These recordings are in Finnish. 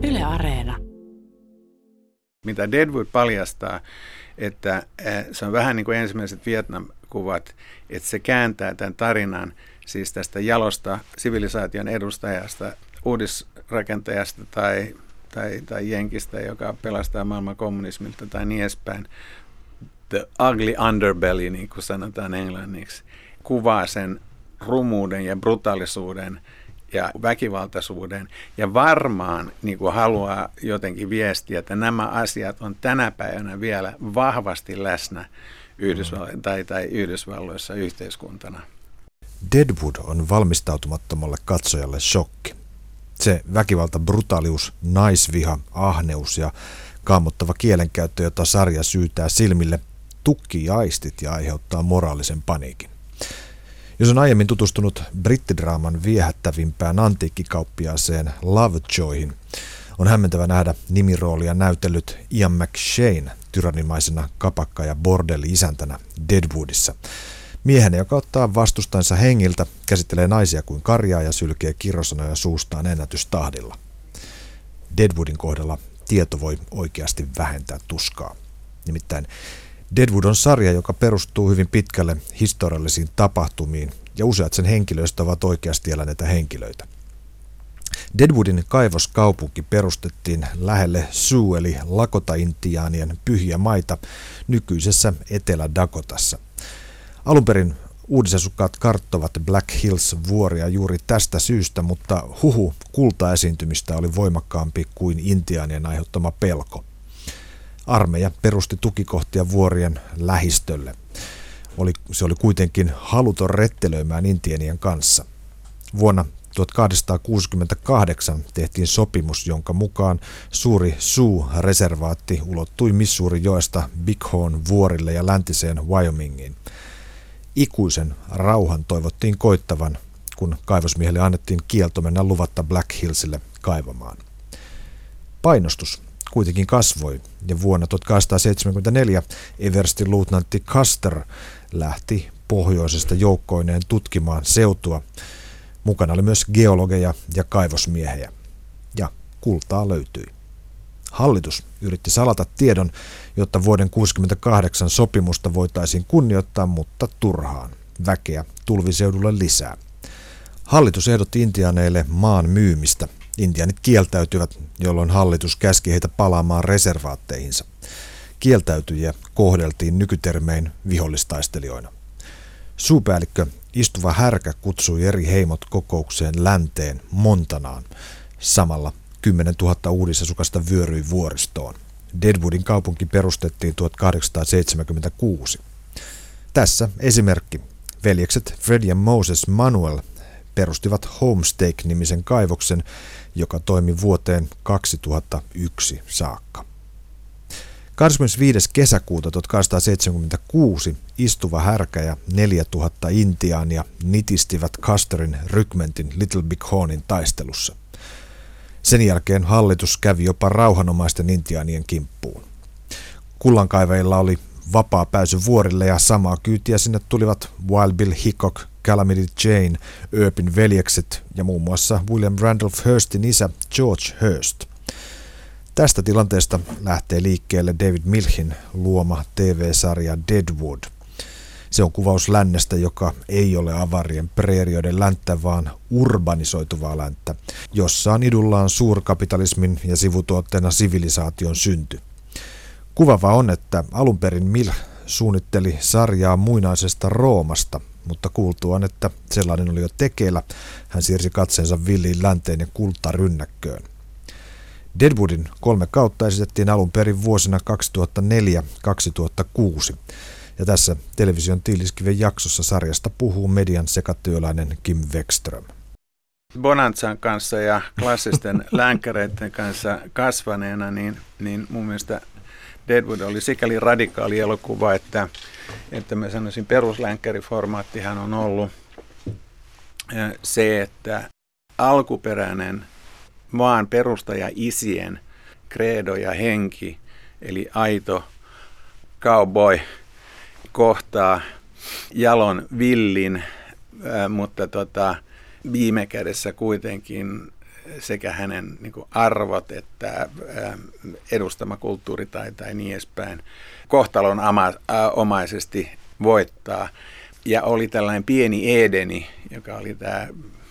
Yle Areena. Mitä Deadwood paljastaa, että se on vähän niin kuin ensimmäiset Vietnam-kuvat, että se kääntää tämän tarinan siis tästä jalosta sivilisaation edustajasta, uudisrakentajasta tai jenkistä, joka pelastaa maailman kommunismilta tai niin edespäin. The ugly underbelly, niin kuin sanotaan englanniksi, kuvaa sen rumuuden ja brutaalisuuden ja väkivaltaisuuden, ja varmaan niin kuin haluaa jotenkin viestiä, että nämä asiat on tänä päivänä vielä vahvasti läsnä Yhdysvalloissa yhteiskuntana. Deadwood on valmistautumattomalle katsojalle shokki. Se väkivalta, brutaalius, naisviha, ahneus ja kammottava kielenkäyttö, jota sarja syytää silmille, tukkii aistit ja aiheuttaa moraalisen paniikin. Jos on aiemmin tutustunut brittidraaman viehättävimpään antiikkikauppiaaseen Lovejoyhin, on hämmentävä nähdä nimiroolia näytellyt Ian McShane tyrannimaisena kapakka- ja bordelli-isäntänä Deadwoodissa. Miehenä, joka ottaa vastustansa hengiltä, käsittelee naisia kuin karjaa ja sylkee kirosanoja suustaan ennätystahdilla. Deadwoodin kohdalla tieto voi oikeasti vähentää tuskaa. Nimittäin Deadwood on sarja, joka perustuu hyvin pitkälle historiallisiin tapahtumiin, ja useat sen henkilöistä ovat oikeasti eläneitä henkilöitä. Deadwoodin kaivoskaupunki perustettiin lähelle Sioux eli Lakota-intiaanien pyhiä maita nykyisessä Etelä-Dakotassa. Alun perin uudisasukkaat karttovat Black Hills-vuoria juuri tästä syystä, mutta huhu kultaesiintymistä oli voimakkaampi kuin intiaanien aiheuttama pelko. Armeija perusti tukikohtia vuorien lähistölle. Se oli kuitenkin haluton rettelöimään intiaanien kanssa. Vuonna 1268 tehtiin sopimus, jonka mukaan suuri Sioux-reservaatti ulottui Missouri-joesta Bighorn vuorille ja läntiseen Wyomingiin. Ikuisen rauhan toivottiin koittavan, kun kaivosmiehelle annettiin kielto mennä luvatta Black Hillsille kaivamaan. Painostus kuitenkin kasvoi, ja vuonna 1874 everstin luutnantti Custer lähti pohjoisesta joukkoineen tutkimaan seutua. Mukana oli myös geologeja ja kaivosmiehejä. Ja kultaa löytyi. Hallitus yritti salata tiedon, jotta vuoden 1968 sopimusta voitaisiin kunnioittaa, mutta turhaan. Väkeä tulviseudulle lisää. Hallitus ehdotti intiaaneille maan myymistä. Intiaanit kieltäytyivät, jolloin hallitus käski heitä palaamaan reservaatteihinsa. Kieltäytyjiä kohdeltiin nykytermein vihollistaistelijoina. Suupäällikkö Istuva härkä kutsui eri heimot kokoukseen länteen Montanaan. Samalla 10 000 uudisasukasta vyöryi vuoristoon. Deadwoodin kaupunki perustettiin 1876. Tässä esimerkki. Veljekset Fred ja Moses Manuel perustivat Homestake-nimisen kaivoksen, joka toimi vuoteen 2001 saakka. 25. kesäkuuta 1876 Istuva härkä ja 4000 intiaania nitistivät Custerin rykmentin Little Bighornin taistelussa. Sen jälkeen hallitus kävi jopa rauhanomaisten intiaanien kimppuun. Kullankaivajilla oli vapaa pääsy vuorille ja samaa kyytiä sinne tulivat Wild Bill Hickok, Calamity Jane, Earpin veljekset ja muun muassa William Randolph Hearstin isä George Hearst. Tästä tilanteesta lähtee liikkeelle David Milchin luoma TV-sarja Deadwood. Se on kuvaus lännestä, joka ei ole avarien preerioiden länttä, vaan urbanisoituvaa länttä, jossa on idullaan suurkapitalismin ja sivutuotteena sivilisaation synty. Kuvaavaa on, että alun perin Milch suunnitteli sarjaa muinaisesta Roomasta, mutta kuultuaan, että sellainen oli jo tekeillä, hän siirsi katseensa villiin länteen ja kultarynnäkköön. Deadwoodin 3 kautta esitettiin alun perin vuosina 2004-2006, ja tässä television Tiiliskiven jaksossa sarjasta puhuu median sekatyöläinen Kim Wexström. Bonanzan kanssa ja klassisten länkäreiden kanssa kasvaneena, niin mun mielestä Deadwood oli sikäli radikaali elokuva, että mä sanoisin peruslänkkäriformaattihan on ollut se, että alkuperäinen maan perustaja-isien credo ja henki, eli aito cowboy, kohtaa jalon villin, mutta viime kädessä kuitenkin sekä hänen niin kuin arvot että edustama kulttuuri tai niin edespäin kohtalon omaisesti voittaa. Ja oli tällainen pieni Edeni, joka oli tämä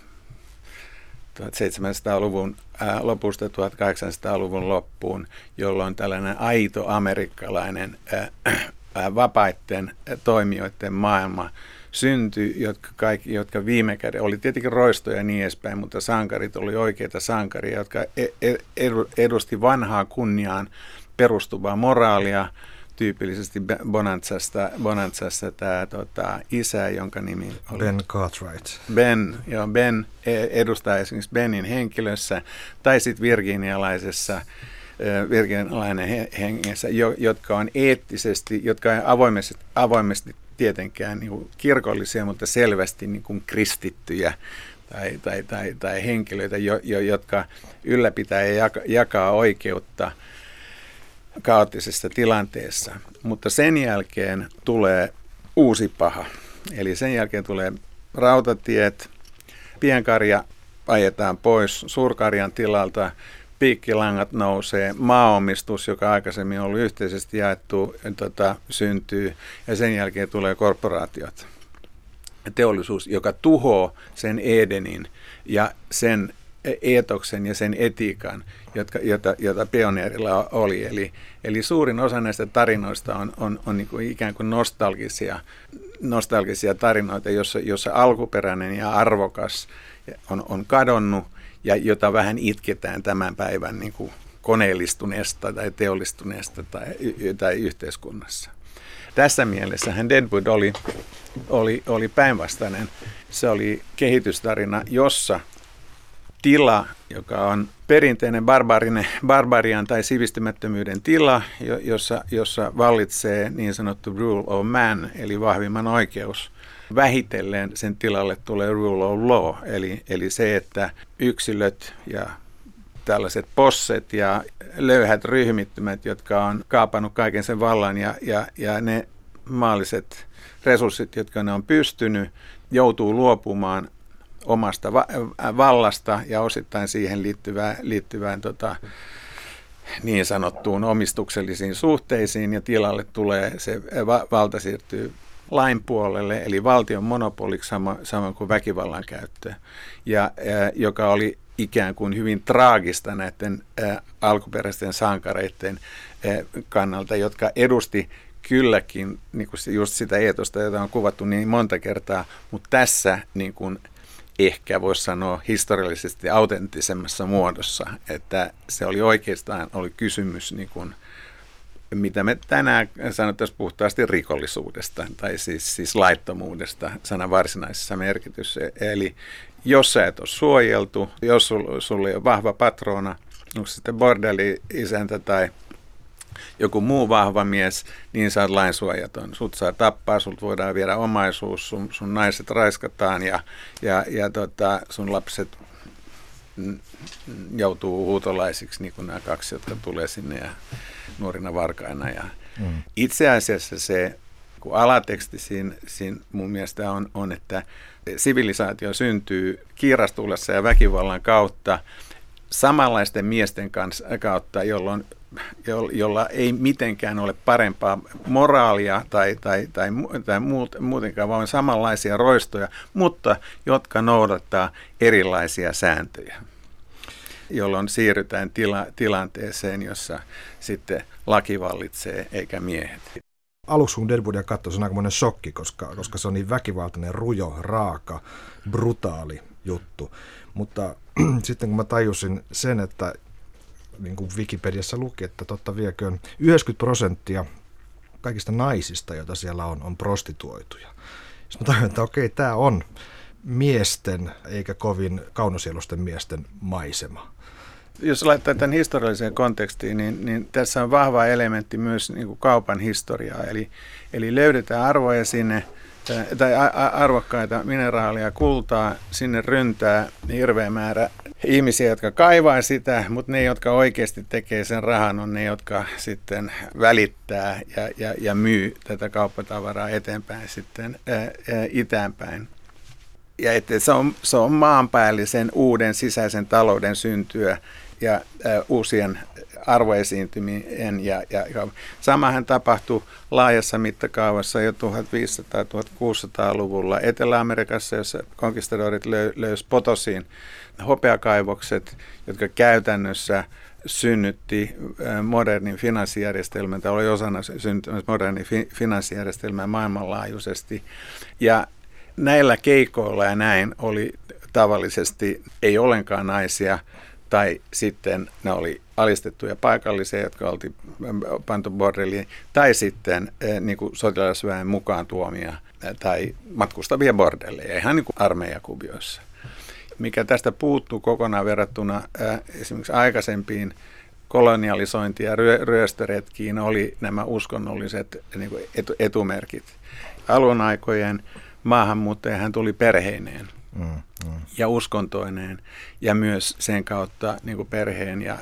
1700-luvun lopusta 1800-luvun loppuun, jolloin tällainen aito amerikkalainen vapaiden toimijoiden maailma syntyi, jotka viime kädessä oli tietenkin roistoja ja niin edespäin, mutta sankarit oli oikeita sankaria, jotka edusti vanhaa kunniaan perustuvaa moraalia. Tyypillisesti Bonanzassa tämä isä, jonka nimi oli Ben Cartwright. Ben edustaa esimerkiksi Benin henkilössä, tai sitten virginialainen hengessä, jotka on eettisesti, jotka on avoimesti tietenkään niin kuin kirkollisia, mutta selvästi niin kuin kristittyjä tai henkilöitä, jotka ylläpitää ja jakaa oikeutta kaoottisessa tilanteessa. Mutta sen jälkeen tulee uusi paha. Eli sen jälkeen tulee rautatiet, pienkarja ajetaan pois suurkarjan tilalta, piikkilangat nousee, maaomistus, joka aikaisemmin on ollut yhteisesti jaettu, syntyy, ja sen jälkeen tulee korporaatiot. Teollisuus, joka tuhoaa sen Edenin ja sen eetoksen ja sen etiikan, jota pioneerilla oli. Eli suurin osa näistä tarinoista on niin kuin ikään kuin nostalgisia tarinoita, jossa alkuperäinen ja arvokas on kadonnut ja jota vähän itketään tämän päivän niin kuin koneellistuneesta tai teollistuneesta tai yhteiskunnassa. Tässä mielessähän Deadwood oli päinvastainen. Se oli kehitystarina, jossa tila, joka on perinteinen barbarian tai sivistymättömyyden tila, jossa vallitsee niin sanottu rule of man, eli vahvimman oikeus. Vähitellen sen tilalle tulee rule of law, eli se, että yksilöt ja tällaiset posset ja löyhät ryhmittymät, jotka on kaapannut kaiken sen vallan ja ne maalliset resurssit, jotka ne on pystynyt, joutuu luopumaan omasta vallasta ja osittain siihen liittyvään niin sanottuun omistuksellisiin suhteisiin, ja tilalle tulee se valta siirtyy lain puolelle, eli valtion monopoliksi samoin kuin väkivallan käyttö, ja joka oli ikään kuin hyvin traagista näiden alkuperäisten sankareiden kannalta, jotka edusti kylläkin niin kuin just sitä eetosta, jota on kuvattu niin monta kertaa, mutta tässä niin kuin ehkä voisi sanoa historiallisesti autenttisemmassa muodossa, että se oli oikeastaan kysymys, niin kuin, mitä me tänään sanottaisiin puhtaasti rikollisuudesta, tai siis laittomuudesta sanan varsinaisessa merkityksessä. Eli jos sä et ole suojeltu, jos sulla ei ole vahva patroona, onko sitten bordelli-isäntä tai joku muu vahva mies, niin sä oot lainsuojaton. Sut saa tappaa, sulta voidaan viedä omaisuus, sun naiset raiskataan ja sun lapset joutuu huutolaisiksi, niin kuin nämä kaksi, jotka tulee sinne ja nuorina varkaina. Ja itse asiassa se alateksti siinä mun mielestä on, että sivilisaatio syntyy kiirastuulessa ja väkivallan kautta samanlaisten miesten kautta, jolla ei mitenkään ole parempaa moraalia tai muutenkaan, vaan samanlaisia roistoja, mutta jotka noudattaa erilaisia sääntöjä, jolloin siirrytään tilanteeseen, jossa sitten laki vallitsee eikä miehet. Aluksi kun Deadwoodia katsoi, se on aikamoinen shokki, koska se on niin väkivaltainen, rujo, raaka, brutaali juttu. Mutta sitten kun mä tajusin sen, että niin kuin Wikipediassa luki, että totta vieköön 90% kaikista naisista, joita siellä on prostituoituja. Sitten mä tajusin, että okei, tämä on miesten eikä kovin kaunosielusten miesten maisema. Jos laittaa tämän historialliseen kontekstiin, niin tässä on vahva elementti myös niin kuin kaupan historiaa. Eli löydetään arvoja sinne, tai arvokkaita mineraaleja, kultaa, sinne ryntää hirveä määrä ihmisiä, jotka kaivaa sitä, mutta ne, jotka oikeasti tekee sen rahan, on ne, jotka sitten välittää ja myy tätä kauppatavaraa eteenpäin sitten itäänpäin. ja että se on maanpäällisen uuden sisäisen talouden syntyä ja uusien arvoesiintymien. Ja samahan tapahtui laajassa mittakaavassa jo 1500-1600-luvulla Etelä-Amerikassa, jossa konkistadorit löysi Potosin hopeakaivokset, jotka käytännössä synnytti modernin finanssijärjestelmän, tai oli osana synnyttämässä modernin finanssijärjestelmää maailmanlaajuisesti. Ja näillä keikoilla ja näin oli tavallisesti ei ollenkaan naisia, tai sitten ne oli alistettuja paikallisia, jotka oltiin pantu bordelliin, tai sitten niin kuin sotilasväen mukaan tuomia tai matkustavia bordelleja, ihan niin kuin armeijakuvioissa. Mikä tästä puuttuu kokonaan verrattuna esimerkiksi aikaisempiin kolonialisointi- ja ryöstöretkiin oli nämä uskonnolliset niin kuin etumerkit. Alun aikojen maahanmuuttajahan tuli perheineen ja uskontoineen ja myös sen kautta niin kuin perheen ja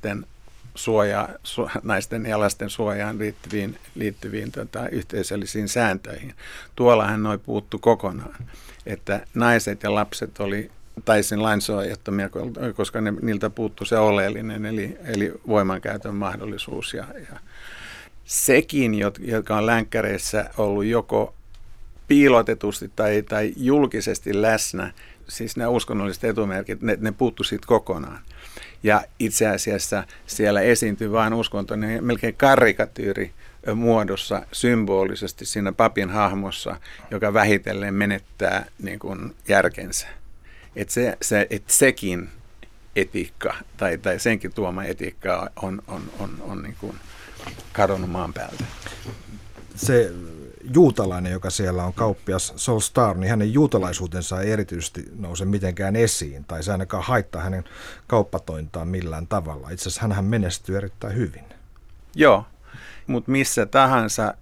naisten ja lasten suojaan liittyviin yhteisöllisiin sääntöihin. Tuollahan noi puuttu kokonaan, että naiset ja lapset oli täysin lainsuojattomia, koska niiltä puuttui se oleellinen, eli voimankäytön mahdollisuus. Ja sekin, jotka on länkkäreissä ollut joko piilotetusti tai julkisesti läsnä, siis nämä uskonnolliset etumerkit, ne puuttu siitä kokonaan. Ja itse asiassa siellä esiintyi vain uskontoinen melkein karikatyyri muodossa symbolisesti siinä papin hahmossa, joka vähitellen menettää niin kuin järkensä. Että sekin etiikka tai senkin tuoma etiikka on niin kuin kadonnut maan päältä. Se juutalainen, joka siellä on kauppias Sol Star, niin hänen juutalaisuutensa ei erityisesti nouse mitenkään esiin, tai se ainakaan haittaa hänen kauppatointaan millään tavalla. Itse asiassa hänhän menestyy erittäin hyvin. Joo, mutta missä tahansa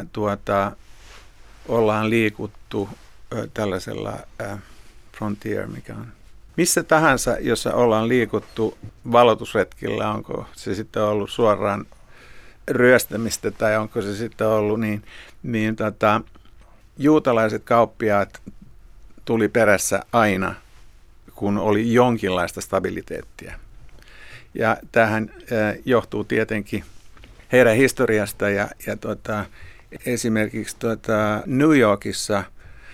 ollaan liikuttu tällaisella frontier, mikä on. Missä tahansa, jossa ollaan liikuttu valotusretkillä, onko se sitten ollut suoraan ryöstämistä tai onko se sitten ollut, niin juutalaiset kauppiaat tuli perässä aina, kun oli jonkinlaista stabiliteettia. Ja tämähän johtuu tietenkin heidän historiasta ja esimerkiksi New Yorkissa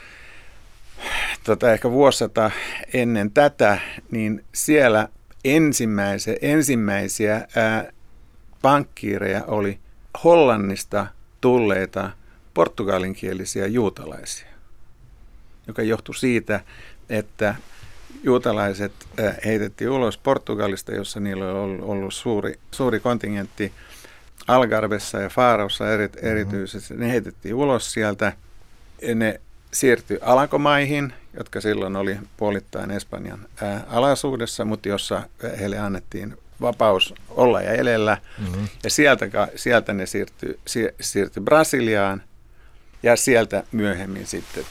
ehkä vuosisata ennen tätä, niin siellä ensimmäisiä pankkiireja oli Hollannista tulleita portugalinkielisiä juutalaisia, joka johtui siitä, että juutalaiset heitettiin ulos Portugalista, jossa niillä oli ollut suuri kontingentti Algarvessa ja Faarossa erityisesti. Ne heitettiin ulos sieltä. Ne siirtyi Alankomaihin, jotka silloin oli puolittain Espanjan alaisuudessa, mutta jossa heille annettiin vapaus olla ja elellä. Ja sieltä ne siirtyi Brasiliaan ja sieltä myöhemmin sitten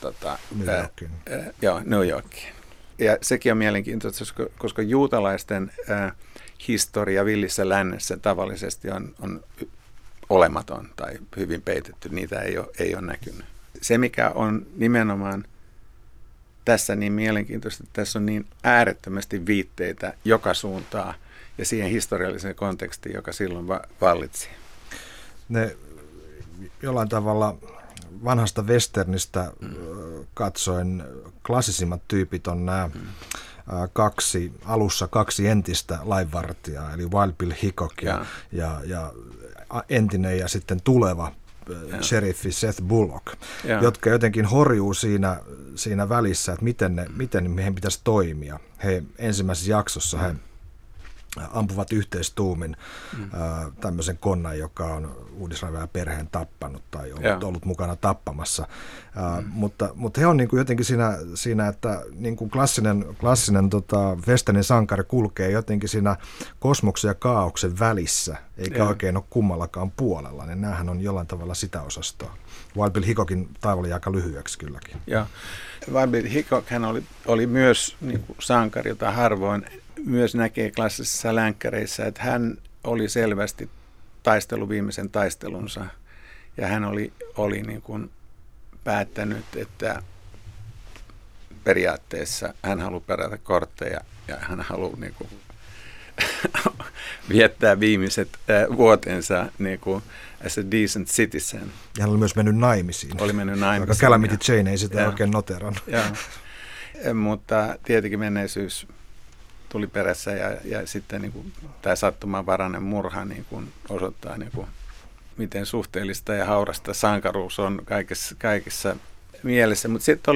New Yorkiin. Ja sekin on mielenkiintoista, koska juutalaisten historia villissä lännessä tavallisesti on olematon tai hyvin peitetty. Niitä ei ole näkynyt. Se, mikä on nimenomaan tässä niin mielenkiintoista, että tässä on niin äärettömästi viitteitä joka suuntaan ja siihen historialliseen kontekstiin, joka silloin vallitsi. Ne jollain tavalla vanhasta westernistä katsoen klassisimmat tyypit on nämä kaksi entistä lainvartijaa, eli Wild Bill Hickok ja entinen ja sitten tuleva sheriffi Seth Bullock, jotka jotenkin horjuu siinä välissä, että miten meidän pitäisi toimia. He ensimmäisessä jaksossa he ampuvat yhteistuumin tämmöisen konnan, joka on uudisraivaajan perheen tappanut tai ollut mukana tappamassa. Mutta he on niin kuin jotenkin siinä että niin kuin klassinen westernin sankari kulkee jotenkin siinä kosmoksen ja kaaoksen välissä, eikä oikein ole kummallakaan puolella. Niin näähän on jollain tavalla sitä osastoa. Wild Bill Hickokin taival oli aika lyhyeksi kylläkin. Joo. Wild Bill Hickok hän oli myös niin kuin sankari, jota harvoin myös näkee klassisissa länkkäreissä, että hän oli selvästi taistellut viimeisen taistelunsa ja hän oli niin kuin päättänyt, että periaatteessa hän haluaa perätä kortteja ja hän haluaa niin kuin viettää viimeiset vuotensa niin kuin as a decent citizen. Ja hän oli myös mennyt naimisiin. Oli mennyt naimisiin. Joka Calamity Jane ei sitä oikein noterannut. Mutta tietenkin menneisyys tuli perässä ja sitten niin kuin, tämä sattumanvarainen murha niin kuin osoittaa, niin kuin, miten suhteellista ja haurasta sankaruus on kaikissa mielessä. Mutta sitten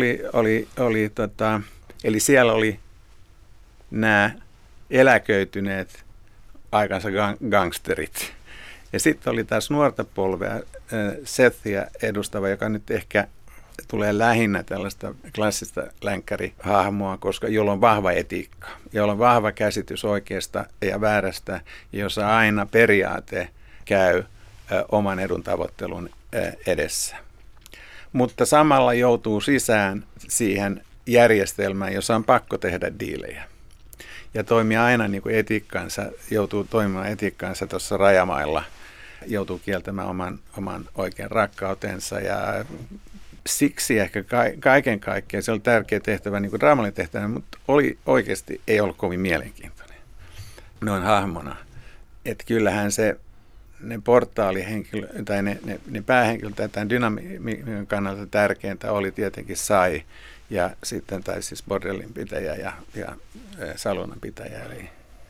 eli siellä oli nämä eläköityneet aikansa gangsterit. Ja sitten oli taas nuorta polvea, Sethia edustava, joka nyt ehkä tulee lähinnä tällaista klassista länkkärihahmoa, koska jolla on vahva etiikka, jolla on vahva käsitys oikeasta ja väärästä, jossa aina periaate käy oman edun tavoittelun edessä. Mutta samalla joutuu sisään siihen järjestelmään, jossa on pakko tehdä diilejä. Ja toimii aina niin kuin joutuu toimimaan etiikkaansa tuossa rajamailla, joutuu kieltämään oman oikean rakkautensa ja siksi ehkä kaiken kaikkiaan se oli tärkeä tehtävä, niin kuin draamallinen tehtävä, mutta ei ollut kovin mielenkiintoinen noin hahmona. Että kyllähän ne portaalihenkilö tai ne päähenkilöt tai tämän dynamiikan kannalta tärkeintä oli tietenkin Sai ja sitten tai siis bordellin pitäjä ja salunan pitäjä eli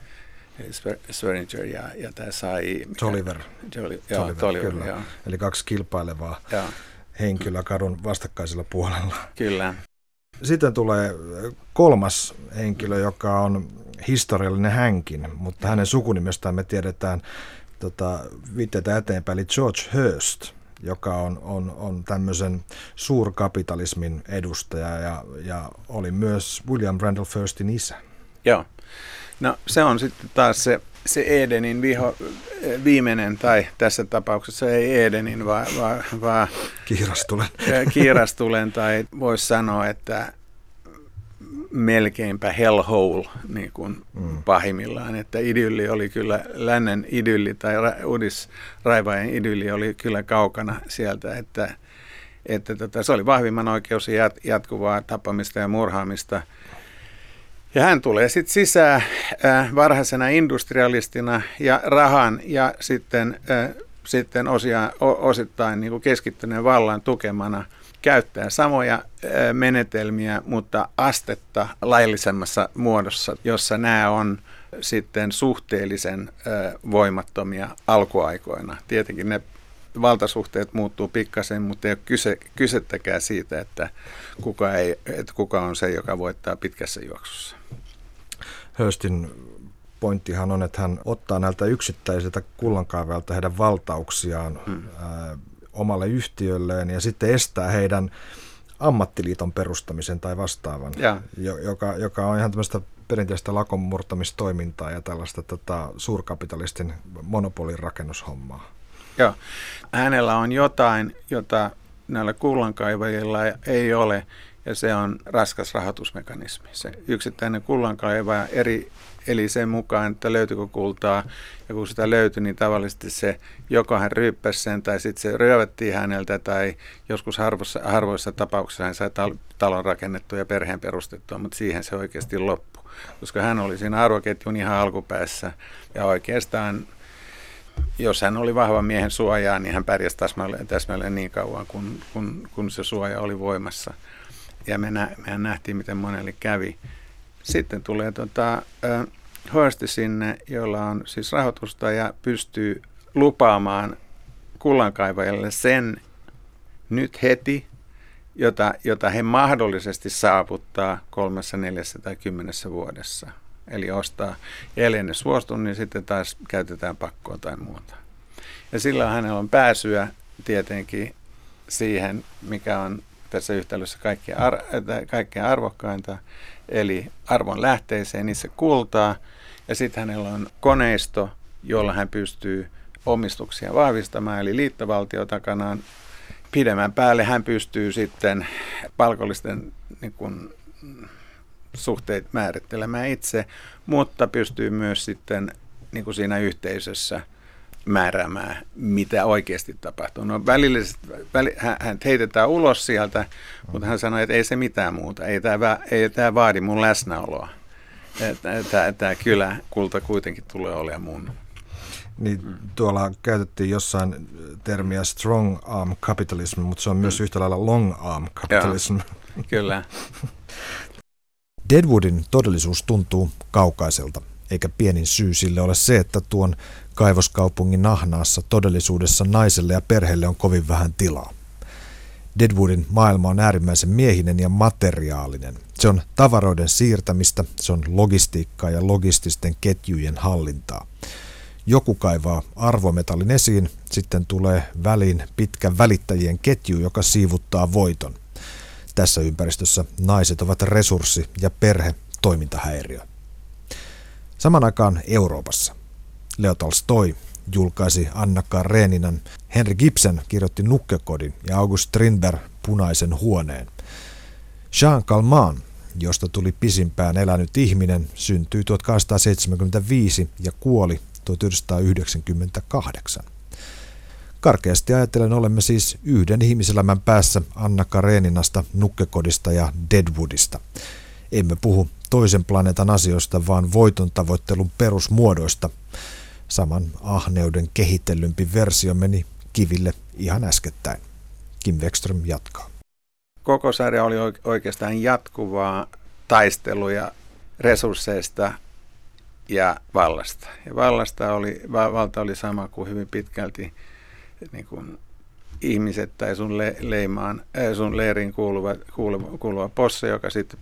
Swearinger ja tämä Sai. Tolliver. Tolliver, kyllä. Eli kaksi kilpailevaa henkilöä kadun vastakkaisella puolella. Kyllä. Sitten tulee kolmas henkilö, joka on historiallinen hänkin, mutta hänen sukunimestään me tiedetään viitteitä eteenpäin, eli George Hearst, joka on tämmöisen suurkapitalismin edustaja ja oli myös William Randolph Hearstin isä. Joo. No se on sitten taas se Edenin viimeinen, tai tässä tapauksessa ei Edenin, vaan Kiirastulen, tai voisi sanoa, että melkeinpä hellhole niin kuin pahimmillaan, että idylli oli kyllä, lännen idylli tai Uudis-Raivaajien idylli oli kyllä kaukana sieltä, että se oli vahvimman oikeus jatkuvaa tappamista ja murhaamista. Ja hän tulee sitten sisään varhaisena industrialistina ja rahan ja sitten osittain niin kuin keskittyneen vallan tukemana käyttää samoja menetelmiä, mutta astetta laillisemmassa muodossa, jossa nämä on sitten suhteellisen voimattomia alkuaikoina. Tietenkin ne valtasuhteet muuttuu pikkasen, mutta ei ole kysettäkään siitä, että kuka on se, joka voittaa pitkässä juoksussa. Hearstin pointtihan on, että hän ottaa näiltä yksittäisiltä kullankaivajilta heidän valtauksiaan omalle yhtiölleen ja sitten estää heidän ammattiliiton perustamisen tai vastaavan, joka on ihan tämmöistä perinteistä lakonmurtamistoimintaa ja tällaista suurkapitalistin monopolin rakennushommaa. Joo. Hänellä on jotain, jota näillä kullankaivajilla ei ole, ja se on raskas rahoitusmekanismi. Se yksittäinen kullankaivaja eli sen mukaan, että löytyykö kultaa, ja kun sitä löytyi, niin tavallisesti se joko hän ryyppäsi sen, tai sitten se ryövättiin häneltä, tai joskus harvoissa tapauksissa hän sai talon rakennettua ja perheen perustettua, mutta siihen se oikeasti loppui, koska hän oli siinä arvoketjun ihan alkupäässä, ja oikeastaan jos hän oli vahvan miehen suojaa, niin hän pärjäsi täsmälleen niin kauan, kun se suoja oli voimassa. Ja mehän nähtiin, miten monelle kävi. Sitten tulee Hearst sinne, jolla on siis rahoitusta ja pystyy lupaamaan kullankaivajille sen nyt heti, jota he mahdollisesti saavuttaa 3, 4 tai 10 vuodessa. Eli ostaa, ja ellei ne suostu, niin sitten taas käytetään pakkoa tai muuta. Ja silloin hänellä on pääsyä tietenkin siihen, mikä on tässä yhtälössä kaikkein arvokkainta, eli arvon lähteeseen, niissä kultaa, ja sitten hänellä on koneisto, jolla hän pystyy omistuksia vahvistamaan, eli liittovaltio takanaan. Pidemmän päälle hän pystyy sitten palkollisten niin kuin suhteet määrittelemään itse, mutta pystyy myös sitten niin kuin siinä yhteisössä määräämään, mitä oikeasti tapahtuu. No hän heitetään ulos sieltä, mutta hän sanoi, että ei se mitään muuta, ei tämä vaadi mun läsnäoloa. Tämä kyläkulta kuitenkin tulee olemaan mun. Niin, tuolla käytettiin jossain termiä strong arm capitalism, mutta se on myös yhtä lailla long arm capitalism. Joo, kyllä. Deadwoodin todellisuus tuntuu kaukaiselta, eikä pienin syy sille ole se, että tuon kaivoskaupungin Nahnaassa todellisuudessa naiselle ja perheelle on kovin vähän tilaa. Deadwoodin maailma on äärimmäisen miehinen ja materiaalinen. Se on tavaroiden siirtämistä, se on logistiikkaa ja logististen ketjujen hallintaa. Joku kaivaa arvometallin esiin, sitten tulee väliin pitkä välittäjien ketju, joka siivuttaa voiton. Tässä ympäristössä naiset ovat resurssi ja perhe toimintahäiriö. Saman aikaan Euroopassa Leo Tolstoi julkaisi Anna Kareninan, Henrik Ibsen kirjoitti Nukkekodin ja August Strindberg Punaisen huoneen. Jean Calment, josta tuli pisimpään elänyt ihminen, syntyi 1875 ja kuoli 1998. Karkeasti ajatellen olemme siis yhden ihmiselämän päässä Anna Kareninasta, Nukkekodista ja Deadwoodista. Emme puhu toisen planeetan asioista, vaan voiton tavoittelun perusmuodoista. Saman ahneuden kehitellympi versio meni kiville ihan äskettäin. Kim Wexström jatkaa. Koko sarja oli oikeastaan jatkuvaa taistelua resursseista ja vallasta. Ja valta oli sama kuin hyvin pitkälti niin kuin ihmiset tai sun leiriin kuuluva posse, joka sitten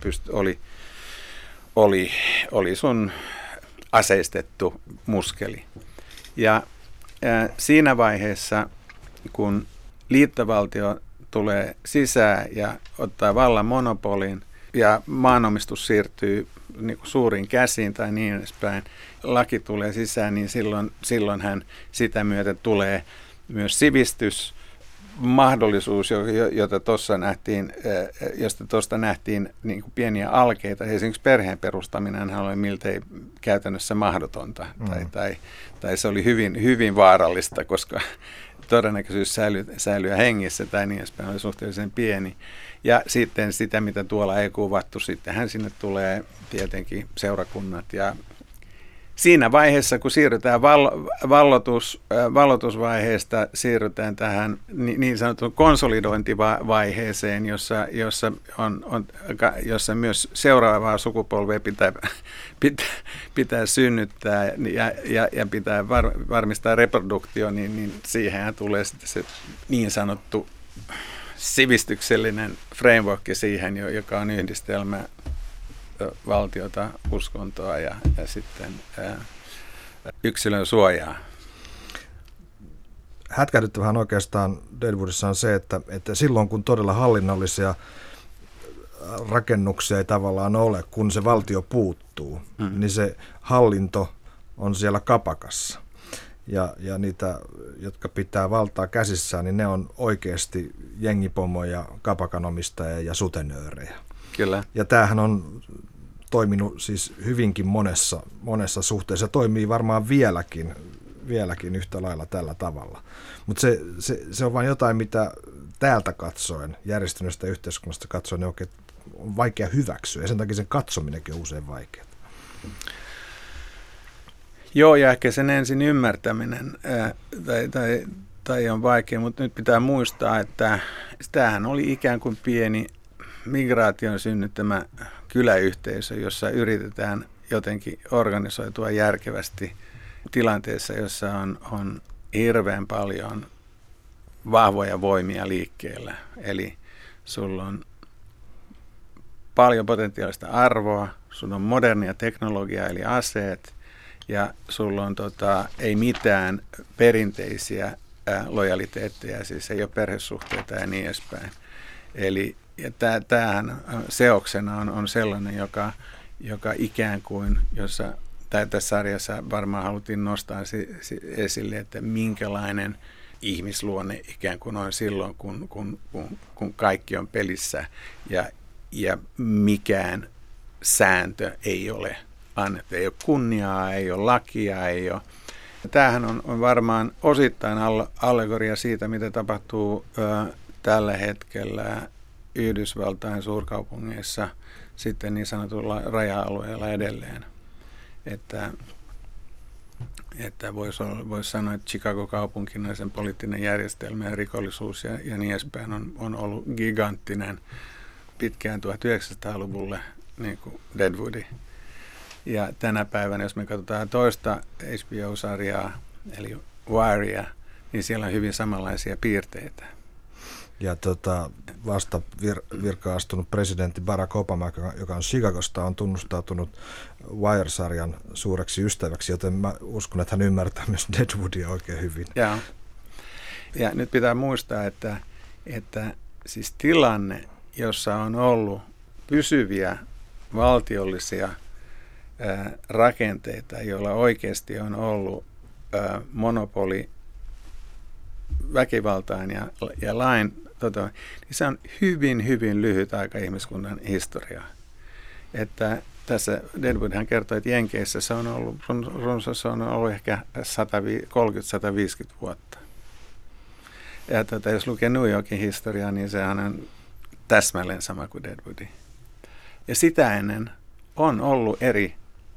oli sun aseistettu muskeli. Ja siinä vaiheessa, kun liittovaltio tulee sisään ja ottaa vallan monopolin ja maanomistus siirtyy niin kuin suuriin käsiin tai niin edespäin, laki tulee sisään, niin silloinhan sitä myötä tulee myös sivistys, mahdollisuus, josta tuosta nähtiin niin kuin pieniä alkeita. Esimerkiksi perheen perustaminen oli miltei käytännössä mahdotonta, tai se oli hyvin, hyvin vaarallista, koska todennäköisyys säilyä hengissä tai niin edespäin oli suhteellisen pieni. Ja sitten sitä, mitä tuolla ei kuvattu, sittenhän sinne tulee tietenkin seurakunnat. Ja siinä vaiheessa, kun siirrytään vallotusvaiheesta, siirrytään tähän niin sanotun konsolidointivaiheeseen, jossa myös seuraavaa sukupolvea pitää synnyttää ja pitää varmistaa reproduktio, niin siihenhän tulee sitten se niin sanottu sivistyksellinen framework siihen, joka on yhdistelmä valtiota, uskontoa ja sitten yksilön suojaa. Hätkähdyttävähän oikeastaan Deadwoodissa on se, että silloin kun todella hallinnollisia rakennuksia ei tavallaan ole, kun se valtio puuttuu, niin se hallinto on siellä kapakassa. Ja niitä, jotka pitää valtaa käsissään, niin ne on oikeasti jengipomoja, kapakanomistajia ja sutenöörejä. Kyllä. Ja tämähän on toiminut siis hyvinkin monessa suhteessa. Toimii varmaan vieläkin yhtä lailla tällä tavalla. Mutta se on vain jotain, mitä täältä katsoen, järjestyneestä yhteiskunnasta katsoen, niin oikein on vaikea hyväksyä. Ja sen takia sen katsominenkin on usein vaikeaa. Joo, ja ehkä sen ensin ymmärtäminen tai on vaikea, mutta nyt pitää muistaa, että tämähän oli ikään kuin pieni migraation synnyttämä kyläyhteisö, jossa yritetään jotenkin organisoitua järkevästi tilanteessa, jossa on hirveän paljon vahvoja voimia liikkeellä. Eli sulla on paljon potentiaalista arvoa, sulla on modernia teknologiaa eli aseet, ja sulla on ei mitään perinteisiä lojaliteetteja, siis ei ole perhesuhteita ja niin edespäin. Eli ja tämähän seoksena on sellainen, joka ikään kuin, tässä sarjassa varmaan haluttiin nostaa esille, että minkälainen ihmisluonne ikään kuin on silloin, kun kaikki on pelissä ja mikään sääntö ei ole annettu. Ei ole kunniaa, ei ole lakia, Tämähän on varmaan osittain allegoria siitä, mitä tapahtuu tällä hetkellä Yhdysvaltain suurkaupungeissa sitten niin sanotulla raja-alueella edelleen. Että voisi sanoa, että Chicago-kaupunkina sen poliittinen järjestelmä ja rikollisuus ja niin edespäin on ollut giganttinen pitkään 1900-luvulle, niin kuin Deadwoodi. Ja tänä päivänä, jos me katsotaan toista HBO-sarjaa, eli Wirea, niin siellä on hyvin samanlaisia piirteitä. Ja vasta virkaan astunut presidentti Barack Obama, joka on Chicagosta, on tunnustautunut Wire-sarjan suureksi ystäväksi, joten mä uskon, että hän ymmärtää myös Deadwoodia oikein hyvin. Ja nyt pitää muistaa, että siis tilanne, jossa on ollut pysyviä valtiollisia rakenteita, joilla oikeasti on ollut monopoli väkivaltaan ja lain, niin se on hyvin, hyvin lyhyt aika ihmiskunnan historiaa. Että tässä Deadwoodhan kertoi, että Jenkeissä se on ollut ehkä 130-150 vuotta. Ja jos lukee New Yorkin historiaa, niin sehän on täsmälleen sama kuin Deadwoodi. Ja sitä ennen on ollut eri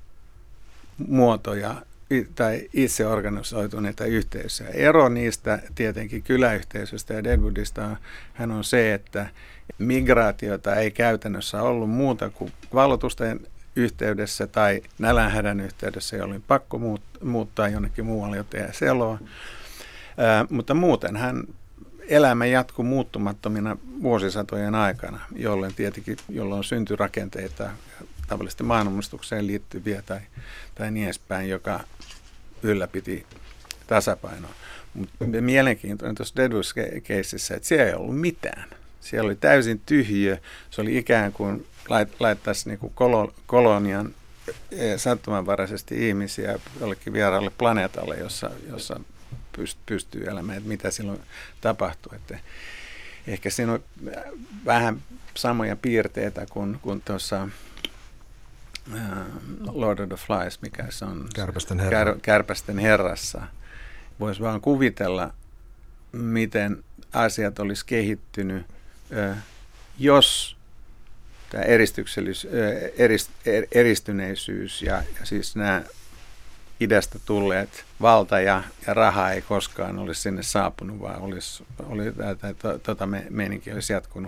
muotoja tai itse organisoituneita yhteisöjä. Ero niistä tietenkin kyläyhteisöstä ja Deadwoodista hän on se, että migraatiota ei käytännössä ollut muuta kuin valloitusten yhteydessä tai nälänhädän yhteydessä, jolloin pakko muuttaa jonnekin muualle, jotta jää seloa. Mutta muuten hän elämä jatkuu muuttumattomina vuosisatojen aikana, jolloin syntyi rakenteita tavallisesti maanomistukseen liittyviä tai niin edespäin, joka ylläpiti tasapainoa. Mutta mielenkiintoinen tuossa Deadwood-keississä, että siellä ei ollut mitään. Siellä oli täysin tyhjiö. Se oli ikään kuin laittaisi niin kuin kolonian sattumanvaraisesti ihmisiä jollekin vieraalle planeetalle, jossa pystyy elämään, että mitä silloin tapahtuu. Että ehkä siinä on vähän samoja piirteitä kuin tuossa Lord of the Flies, mikä se on Kärpästen herrassa. Voisi vaan kuvitella, miten asiat olisi kehittynyt, jos tämä eristyneisyys ja siis nämä idästä tulleet valta ja raha ei koskaan olisi sinne saapunut, vaan meininki olisi jatkunut.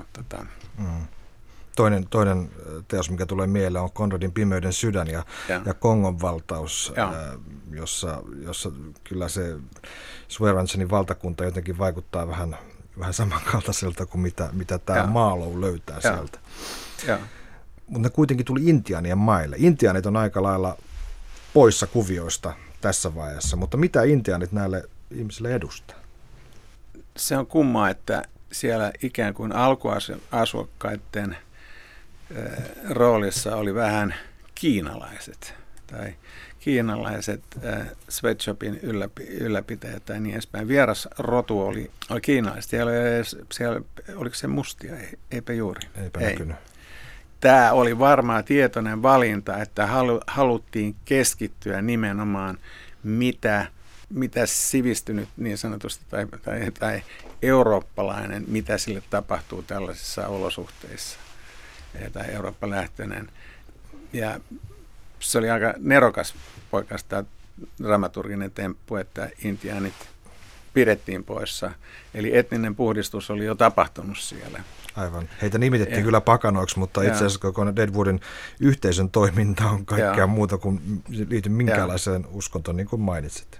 Toinen teos, mikä tulee mieleen, on Konradin Pimeyden sydän ja Kongon valtaus, jossa kyllä se Swearengenin valtakunta jotenkin vaikuttaa vähän samankaltaiselta kuin mitä tämä Marlowe löytää sieltä. Mutta ne kuitenkin tuli intiaanien maille. Intiaanit on aika lailla poissa kuvioista tässä vaiheessa, mutta mitä intiaanit näille ihmisille edustaa? Se on kummaa, että siellä ikään kuin alkuasukkaiden roolissa oli vähän kiinalaiset tai kiinalaiset sweatshopin ylläpitäjät tai niin edespäin. Vieras rotu oli kiinalaiset. Siellä oliko se mustia? Eipä juuri. Eipä näkynyt. Tämä oli varmaan tietoinen valinta, että haluttiin keskittyä nimenomaan mitä sivistynyt niin sanotusti tai eurooppalainen, mitä sille tapahtuu tällaisissa olosuhteissa. Tai Eurooppa-lähtöinen. Ja se oli aika nerokas oikeastaan dramaturginen temppu, että intiaanit pidettiin poissa. Eli etninen puhdistus oli jo tapahtunut siellä. Aivan. Heitä nimitettiin kyllä pakanoiksi, mutta itse asiassa koko Deadwoodin yhteisön toiminta on kaikkea muuta kuin liity minkäänlaiseen uskontoon, niin kuin mainitsit.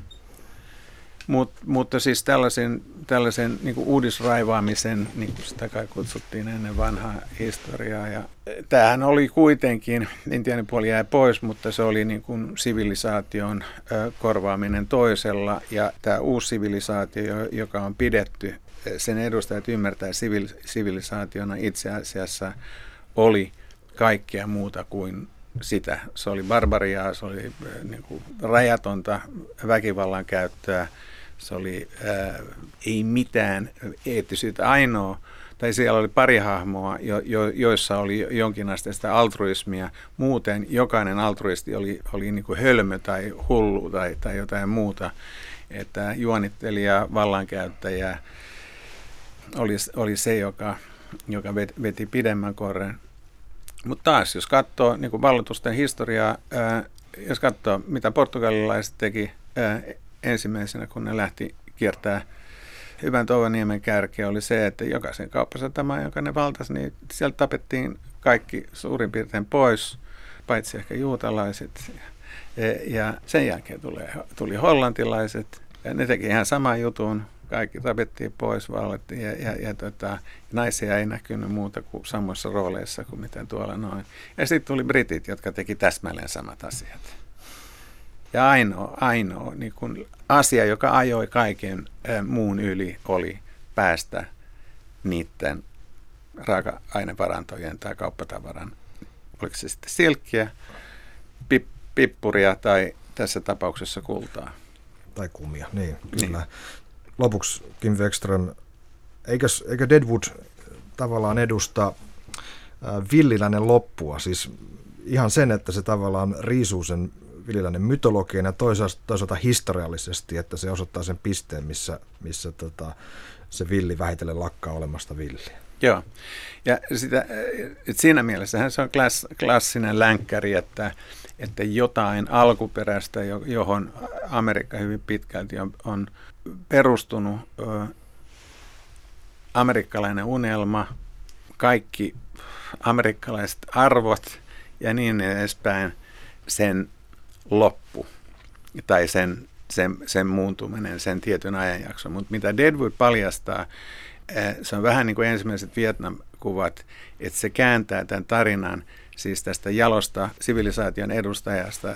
Mutta siis tällaisen niin kuin uudisraivaamisen, niin kuin sitä kai kutsuttiin ennen vanhaa historiaa. Ja tämähän oli kuitenkin, intiaanipuoli jäi pois, mutta se oli niin kuin sivilisaation korvaaminen toisella. Ja tämä uusi sivilisaatio, joka on pidetty, sen edustajat ymmärtää sivilisaationa itse asiassa oli kaikkea muuta kuin sitä. Se oli barbariaa, se oli niin kuin rajatonta väkivallan käyttöä, se oli ei mitään eettisyyttä. Ainoa tai siellä oli pari hahmoa, joissa oli jonkinasteista altruismia. Muuten jokainen altruisti oli niin kuin hölmö tai hullu tai jotain muuta. Että juonittelija, vallankäyttäjä oli se, joka veti pidemmän korren. Mutta taas, jos katsoo niin kuin valloitusten historiaa, jos katsoo, mitä portugalilaiset teki ensimmäisenä, kun ne lähti kiertää Hyvän Touvoniemen kärkeä, oli se, että jokaisen kauppasatamaan, jonka ne valtasi, niin sieltä tapettiin kaikki suurin piirtein pois, paitsi ehkä juutalaiset. Ja sen jälkeen tuli hollantilaiset, ja ne teki ihan saman jutun. Kaikki tapettiin pois, vallettiin ja naisia ei näkynyt muuta kuin samoissa rooleissa kuin mitä tuolla noin. Ja sitten tuli britit, jotka teki täsmälleen samat asiat. Ja ainoa niin kun asia, joka ajoi kaiken muun yli, oli päästä niiden raaka-ainevarantojen tai kauppatavaran, oliko se sitten silkkiä, pippuria tai tässä tapauksessa kultaa. Tai kumia, niin kyllä. Niin. Lopuksi Kim Weckström, eikö Deadwood tavallaan edusta villiläinen loppua, siis ihan sen, että se tavallaan riisuu sen villiläinen mytologian ja toisaalta historiallisesti, että se osoittaa sen pisteen, missä se villi vähitellen lakkaa olemasta villiä. Joo, ja siinä mielessähän se on klassinen länkkäri, että jotain alkuperäistä, johon Amerikka hyvin pitkälti on perustunut, amerikkalainen unelma, kaikki amerikkalaiset arvot ja niin edespäin, sen loppu tai sen muuntuminen, sen tietyn ajanjakson. Mutta mitä Deadwood paljastaa, se on vähän niin kuin ensimmäiset Vietnam-kuvat, että se kääntää tämän tarinan siis tästä jalosta sivilisaation edustajasta,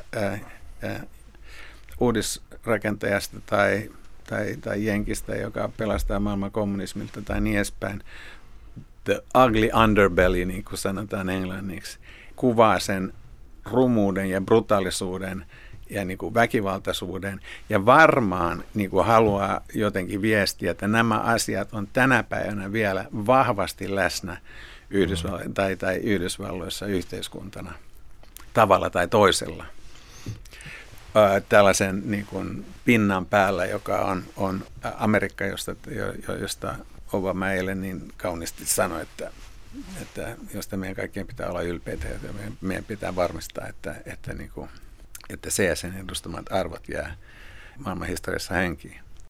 uudisrakentajasta tai jenkistä, joka pelastaa maailman kommunismilta tai niin edespäin. The ugly underbelly, niin kuin sanotaan englanniksi, kuvaa sen rumuuden ja brutaalisuuden ja niin kuin väkivaltaisuuden, ja varmaan niin kuin haluaa jotenkin viestiä, että nämä asiat on tänä päivänä vielä vahvasti läsnä tai Yhdysvalloissa yhteiskuntana tavalla tai toisella. Tällaisen niin kuin pinnan päällä, joka on Amerikka, josta Obama eilen niin kauniisti sanoi, että josta meidän kaikkien pitää olla ylpeitä, ja meidän pitää varmistaa, että se ja sen edustamat arvot jää maailman historiassa henkiin.